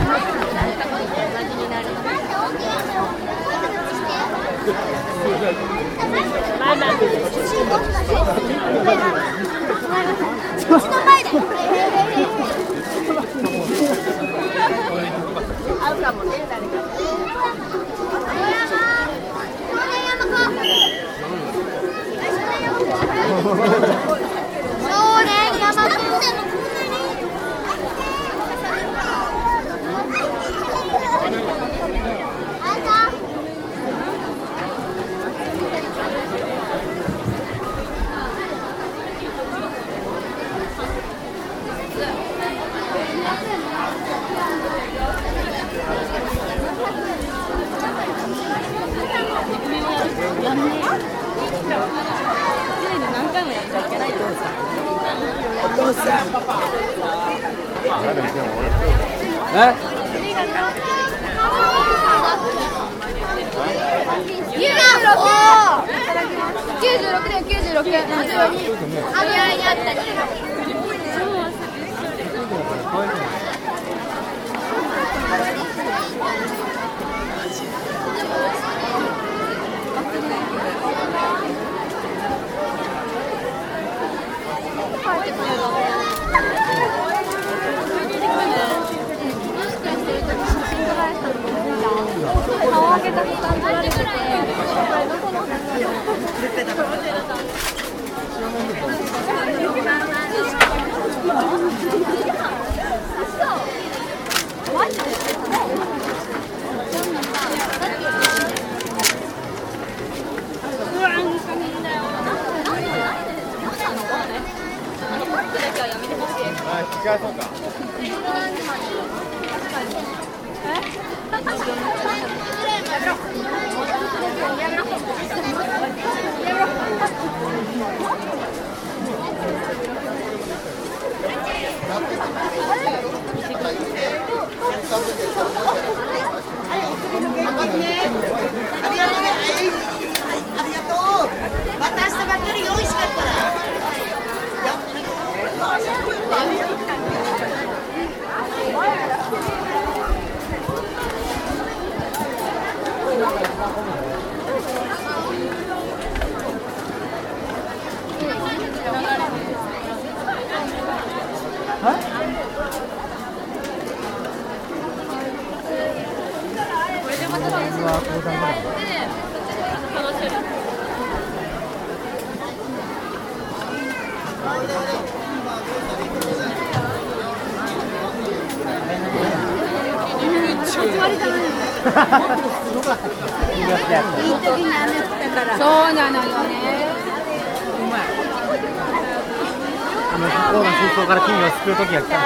そうなのよね。 不幸な真相から君を救う時が来たん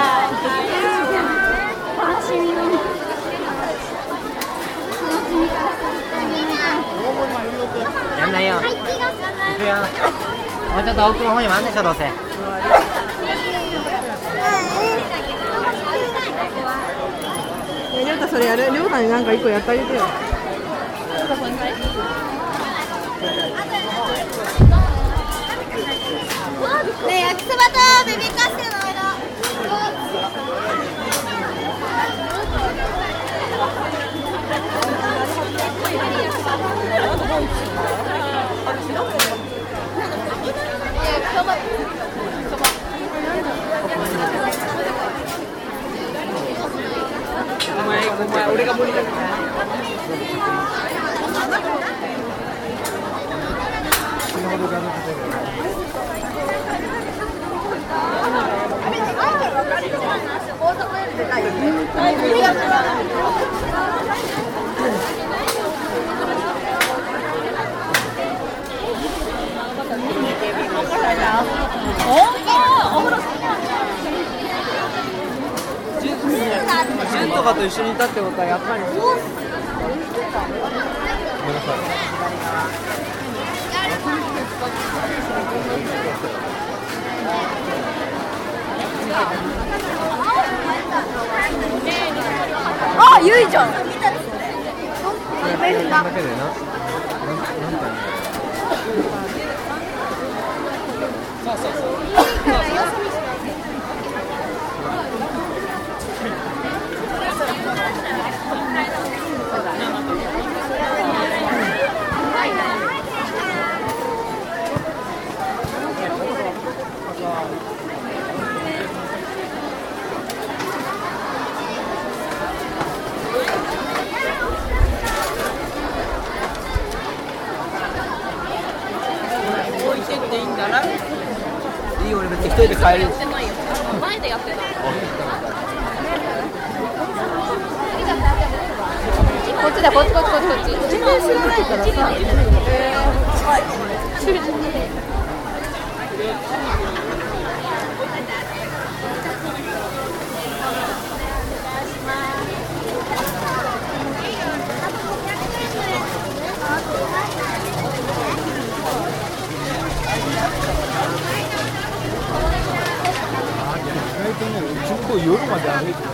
やんないよ。行くよ。もうちょっと奥の方にもあんでしょ、どうせ。 りょうたそれやる。りょうたになんか一個やってあげてよ。 ねえ、焼きそばとベビーカステラの間。 お前俺が無理だから。純とかと一緒にいたってことはやっぱり。 あ、ゆいちゃん。 れで帰る。 前でやってた。こっちだ、こっち。 全然知らないからさ。 意外とね、うちの子夜まで歩いてる。